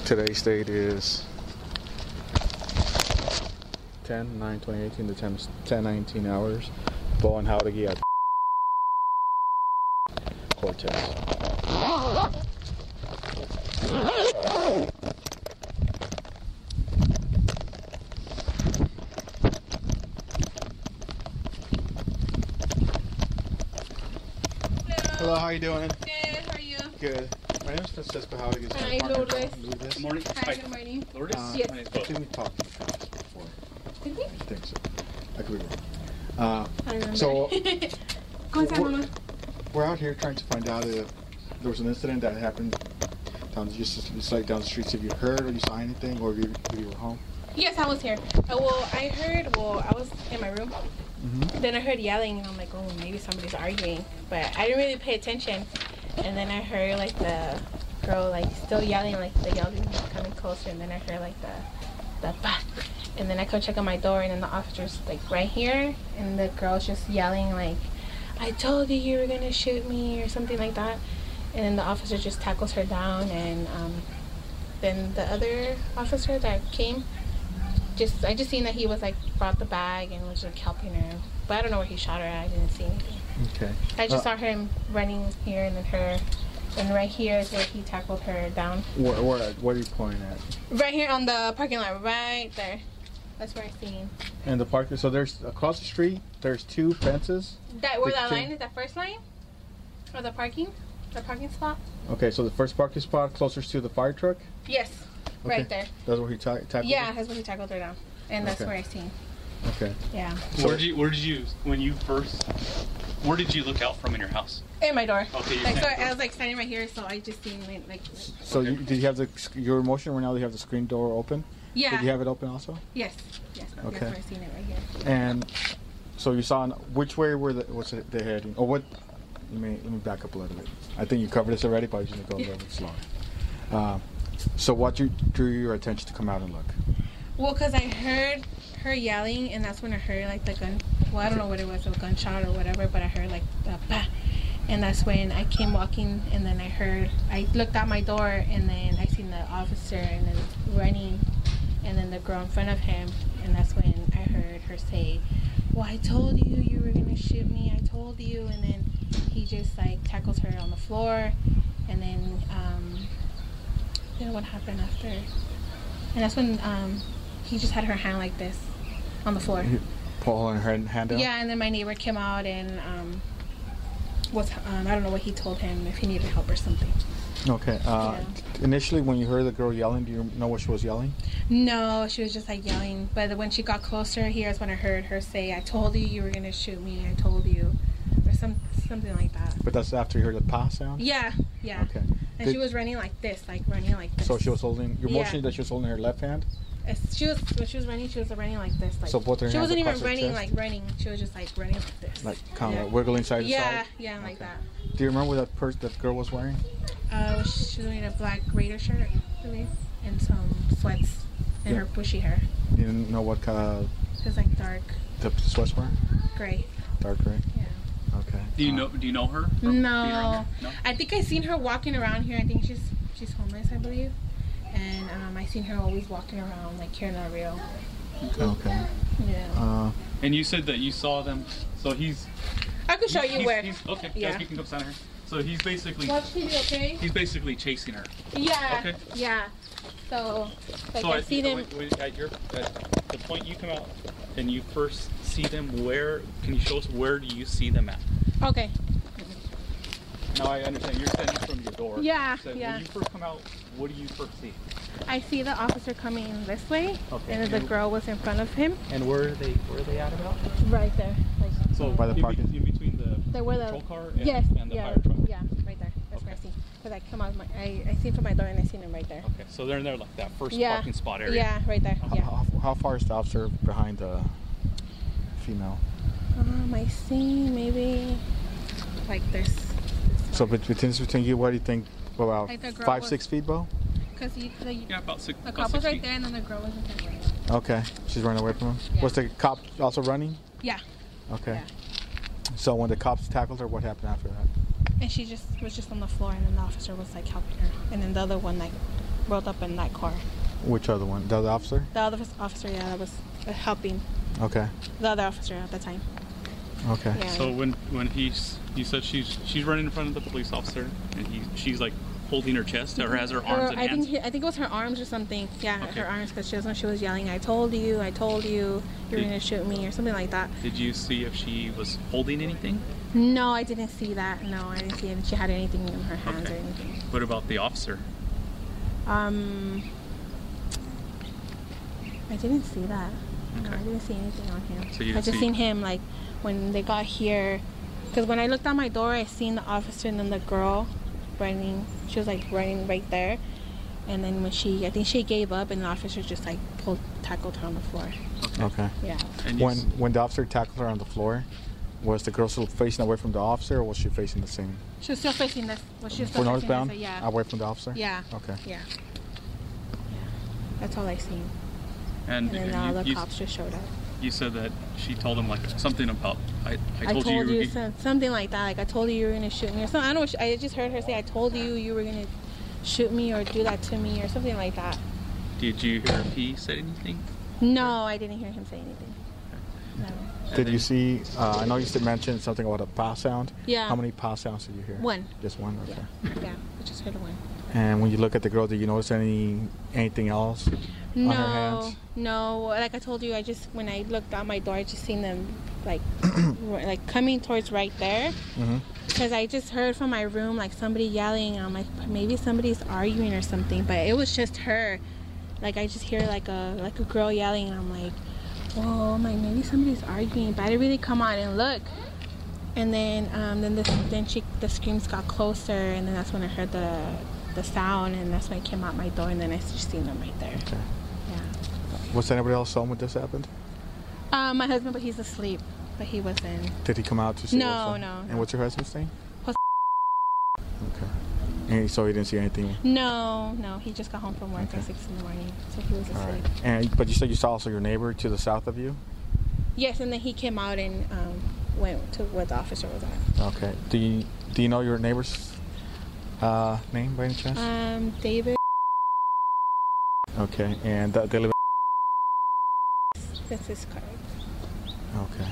Today's date is 10/9/2018. The time is 10:19 hours. Bo and Jauregui at Cortez. Hello, how you doing? Good, how are you? Good. My name is Francisco Jauregui. Hi, Lourdes. Good morning. Hi, good morning. Lourdes? Yes. My name's I Bo. think we talked before. Did we? I think so. I could be wrong. I don't remember. So, ¿Cómo estás, mamá? we're out here trying to find out if there was an incident that happened down just like down the street. If you heard or you saw anything, or if you were home. Yes, I was here. I was in my room. Mm-hmm. Then I heard yelling, and I'm like, oh, maybe somebody's arguing. But I didn't really pay attention. And then I heard, like, the girl, like, still yelling, like, the yelling was coming closer. And then I heard, like, the bah. And then I come check on my door, and then the officer's, like, right here. And the girl's just yelling, like, I told you were going to shoot me, or something like that. And then the officer just tackles her down. And then the other officer that came, I just seen that he was, like, brought the bag and was, like, helping her. But I don't know where he shot her at. I didn't see anything. Okay. I just saw him running here, and then her, and right here is where he tackled her down. What are you pointing at? Right here on the parking lot, right there. That's where I seen. And the parking. So there's across the street. There's two fences. That where that line is, that first line, or the parking spot. Okay, so the first parking spot closest to the fire truck. Yes, Okay. right there. That's where he tackled. Yeah, her? that's where he tackled her down, and that's Okay. where I seen. Okay. Yeah. So- Where did you look out from in your house? In my door. Okay, you're Like, so standing I was like standing right here, so I just seen like. So Okay. did you have your motion right now? You have the screen door open. Yeah. Did you have it open also? Yes. Yes. Okay. That's where I seen it right here. And so you saw which way was they heading? Or what? Let me back up a little bit. I think you covered this already, but I just need to go a little bit slower. So what drew your attention to come out and look? Well, because I heard her yelling, and that's when I heard, like, the gun. Well, I don't know what it was, a gunshot or whatever, but I heard, like, the bah. And that's when I came walking, and then I looked out my door, and then I seen the officer, and then running, and then the girl in front of him, and that's when I heard her say, well, I told you you were going to shoot me, I told you, and then he just, like, tackles her on the floor, and then what happened after? And that's when he just had her hand like this on the floor. Pulling her hand down? Yeah, and then my neighbor came out and I don't know what he told him, if he needed help or something. Okay. Initially, when you heard the girl yelling, do you know what she was yelling? No, she was just like yelling. But when she got closer, here's when I heard her say, I told you were going to shoot me, I told you. Or something like that. But that's after you heard the pa sound? Yeah. Okay. And she was running like this, So she was holding, your motion that she was holding her left hand? When she was running like this. Like, So both her she hands wasn't even across her running chest? like running. She was just like running like this. Like kind of wiggling side to side? Yeah, like that. Do you remember what that girl was wearing? She was wearing a black Raider shirt, I believe, and some sweats, and her bushy hair. You didn't know what kind of It was like dark the sweats were? gray. Dark gray? Yeah. Okay. Do you know her? from being around No. here? No. I think I seen her walking around here. I think she's homeless, I believe. And I seen her always walking around like here in El Rio. Okay. Yeah. And you said that you saw them. So I could show you where. Okay. Yeah. Guys, you can come stand here. So he's basically Watch TV, okay? he's basically chasing her. Yeah. Okay. Yeah. So, like, So I see them. at the point you come out and you first see them, can you show us where do you see them at? Okay. Now I understand you're standing from your door. Yeah, So yeah. when you first come out, what do you first see? I see the officer coming this way, Okay. and then the girl was in front of him. And where are they at about? Right there. Like, So By the parking. in between the where the patrol car and, yes, and the yeah, fire truck. yeah, right there. That's where I Okay. see. Cause I come out, I seen from my door and I seen him right there. Okay, so they're in there like that first Yeah. parking spot area. Yeah, right there. Yeah. How far is the officer behind the female? I see maybe like this. So between you, what do you think? About Like the girl 5, was- 6 feet, Bo? Cause Yeah, about six. the about cop was 6 right feet. there and then the girl was in front. Okay. She's running away from him. Yeah. Was the cop also running? Yeah. Okay. Yeah. So when the cops tackled her, what happened after that? And she was just on the floor, and then the officer was like helping her, and then the other one like rolled up in that car. Which other one? The other officer? The other officer, yeah, that was helping Okay. the other officer at the time. Okay. Yeah. So when you said she's running in front of the police officer and she's like holding her chest or has her arms and I hands. think it was her arms or something. Yeah, Okay. her arms, because she was yelling, "I told you, you're gonna shoot me," or something like that. Did you see if she was holding anything? No, I didn't see that. No, I didn't see if she had anything in her hands Okay. or anything. What about the officer? I didn't see that. No, Okay. I didn't see anything on him. So you I didn't just see- seen him like when they got here, because when I looked out my door, I seen the officer and then the girl running. She was like running right there, and then when I think she gave up, and the officer just like tackled her on the floor. Okay. Yeah. And you When the officer tackled her on the floor, was the girl still facing away from the officer, or was she facing the same? She was still facing this. Well, she was still For facing northbound? this. Yeah. Away from the officer? Yeah. Okay. Yeah. That's all I seen. and, And then and all the you, cops just showed up. you said that she told him like something about I I told you. something like that. Like I told you were gonna shoot me or something. I don't know. I just heard her say, "I told you were gonna shoot me or do that to me" or something like that. Did you hear if he said anything? No, I didn't hear him say anything. No. And Did then- you see, I know you mentioned something about a pause sound. Yeah. How many pause sounds did you hear? One. Just one? Okay. Yeah, I just heard one. And when you look at the girl, did you notice anything else on her hands? No. Like I told you, when I looked out my door, I just seen them like like coming towards right there. Mm-hmm. Because I just heard from my room like somebody yelling. I'm like, maybe somebody's arguing or something, but it was just her. Like I just hear like a girl yelling, and I'm like, whoa, I'm like, maybe somebody's arguing. But I didn't really come out and look. And then the screams got closer, and then that's when I heard the sound, and that's when I came out my door, and then I just seen them right there. Okay. Yeah. Was anybody else home when this happened? My husband, but he's asleep. But he wasn't. Did he come out to see No, what was on? no, And no. what's your husband's name? Jose. Okay. And so he didn't see anything? No. He just got home from work Okay. at 6 in the morning, so he was All asleep. right. But you said you saw also your neighbor to the south of you? Yes, and then he came out and went to where the officer was at. Okay. Do you know your neighbor's name by any chance? David. Okay. And they live That's his card. Okay.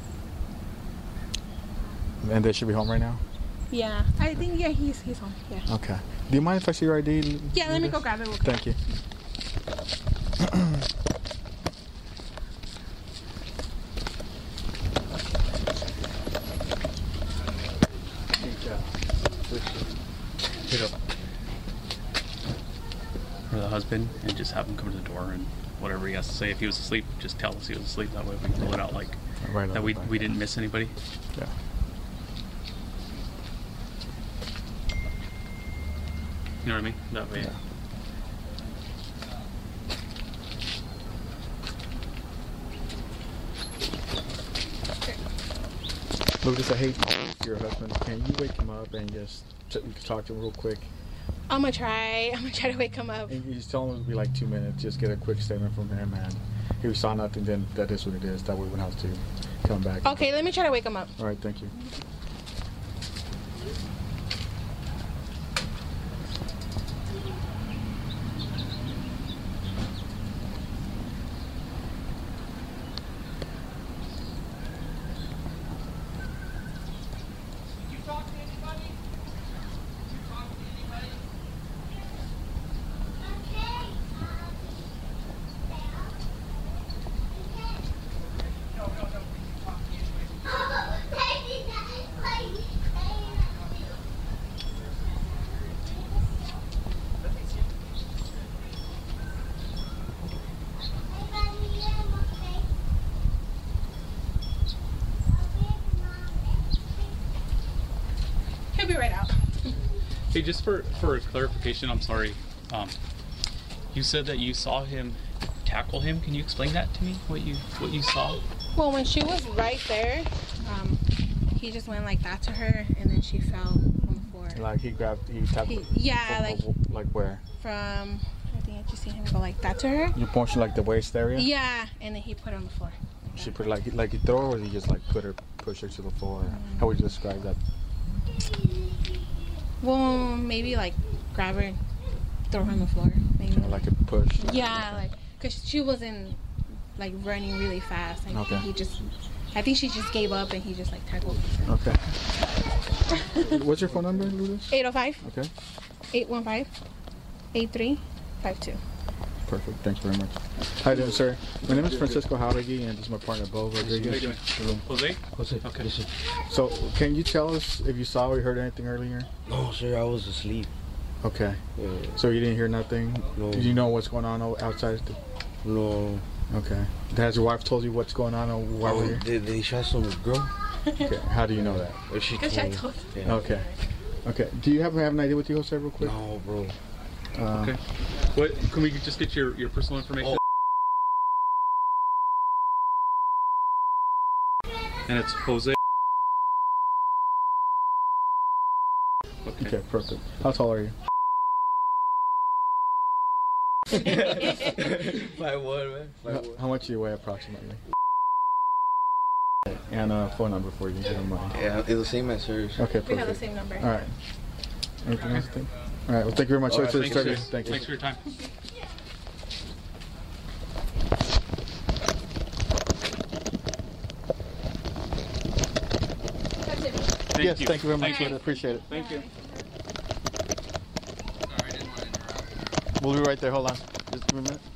And they should be home right now? Yeah, I think he's home. Yeah. Okay. Do you mind if I see your ID? Yeah, let me go Lucas? grab it real quick. Thank you. Or the husband, and just have him come to the door and whatever he has to say. If he was asleep, just tell us he was asleep. That way we can pull it out like Right that. on We the back. we didn't miss anybody. Yeah. You know what I mean? That way. Yeah. Lucas, I hate your husband. Can you wake him up and just talk to him real quick? I'm gonna try to wake him up. And you just tell him it'll be like 2 minutes. Just get a quick statement from him, and if he saw nothing, then that is what it is. That way we won't have to come back. Okay, let me try to wake him up. All right, thank you. He'll be right out. Hey, just for clarification, I'm sorry. You said that you saw him tackle him. Can you explain that to me? What you saw? Well, when she was right there, he just went like that to her, and then she fell on the floor. Like he tapped. Like where? From, I think I just seen him go like that to her. You punched like the waist area? Yeah, and then he put her on the floor. She put like he throw her, or he just like push her to the floor? How would you describe that? Well, maybe like grab her throw her on the floor, maybe. Like a push. Yeah, like, cause she wasn't like running really fast. Like, Okay. I think she just gave up and he just like tackled. Okay. What's your phone number, Lourdes? 805 Okay. 815 8352. Perfect. Thanks very much. How you doing, sir? My name is Francisco Jauregui, and this is my partner, Bo How Rodriguez. you doing? Jose? Jose, Okay. listen. So, can you tell us if you saw or heard anything earlier? No, sir, I was asleep. Okay. Yeah. So you didn't hear nothing? No. Did you know what's going on outside? No. Okay. Has your wife told you what's going on or why we're here? They shot some girl. Okay. How do you know that? Or she Cause I told. Yeah. Okay. Okay. Do you have an idea what you, Jose, real quick? No, bro. Okay. What can we just get your personal information? And it's Jose. Okay, perfect. How tall are you? 5'1", man. 5'1". How much do you weigh approximately? And a phone number for you, if you don't mind. Yeah, it's the same as hers. Okay, We have the perfect. same number. All right. Anything else? All right. Well, thank you very much. All right, Sorry to disturb you. Thanks, Thank you. Thanks for your time. Yes, thank you very much. Thank you. Appreciate it. Thank you. We'll be right there. Hold on. Just give me a minute.